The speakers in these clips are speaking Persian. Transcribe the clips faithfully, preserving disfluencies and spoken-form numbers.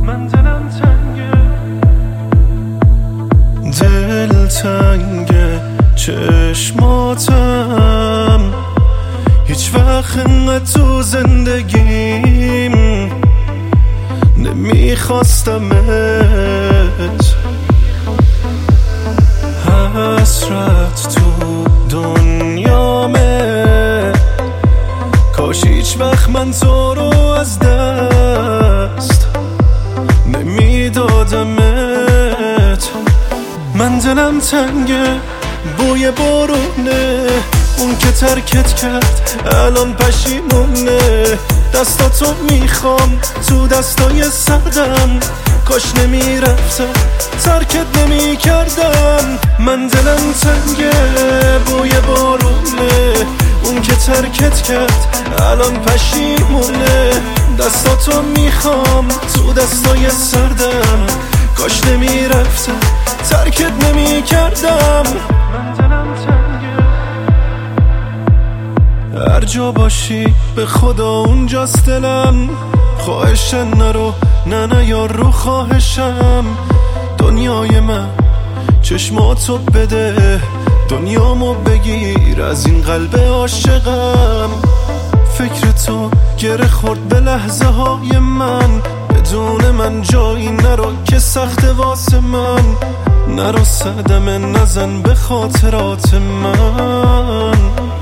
من دلم تنگه، دل تنگه چشماتم، هیچ وقت انقدر تو زندگیم نمیخواستمت. حسرت تو دنیامه، کاش هیچ وقت من تو رو از دست نمیدادمت. من دلم تنگه، بوی بارونه، اون که ترکت کرد الان پشیمونه. دستاتو میخوام تو دستای سردم، کاش نمیرفتم ترکت نمیکردم. من دلم تنگه، بوی بارونه، اون که ترکت کرد الان پشیمونه. دستاتو میخوام تو دستای سردم، کاش نمیرفتم ترکت نمیکردم. من دلم تنگه، هر جا باشی به خدا اونجاست دلم. خواهشن نرو، نه نه یار رو خواهشم. دنیای من چشماتو بده، دنیامو بگیر از این قلب عاشقم. فکر تو گره خورد به لحظه های من، بدون من جایی نرو که سخت واسه من. نرو صدمه نزن به خاطرات من.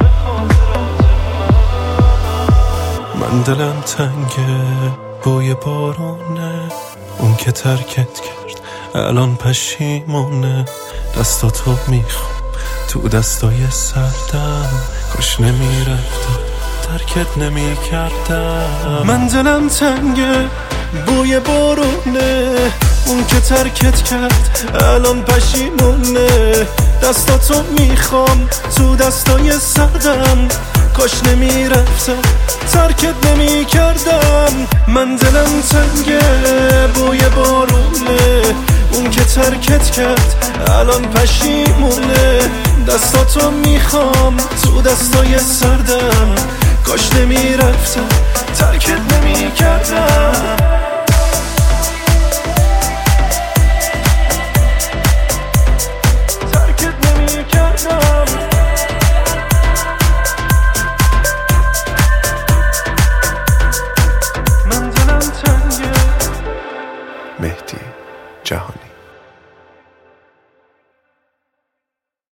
من دلم تنگه، بوی بارونه، اون که ترکت کرد الان پشیمونه. دستاتو میخوام تو دستای سردم، کاش نمیرفتم ترکت نمیکردم. من دلم تنگه، بوی بارونه، اون که ترکت کرد الان پشیمونه. دستاتو میخوام تو دستای سردم، کاش نمیرفتم ترکت نمیکردم. من دلم تنگه، بوی بارونه، اون که ترکت کرد الان پشیمونه. دستاتو میخوام تو دستای سردم، کاش نمیرفتم ترکت نمیکردم.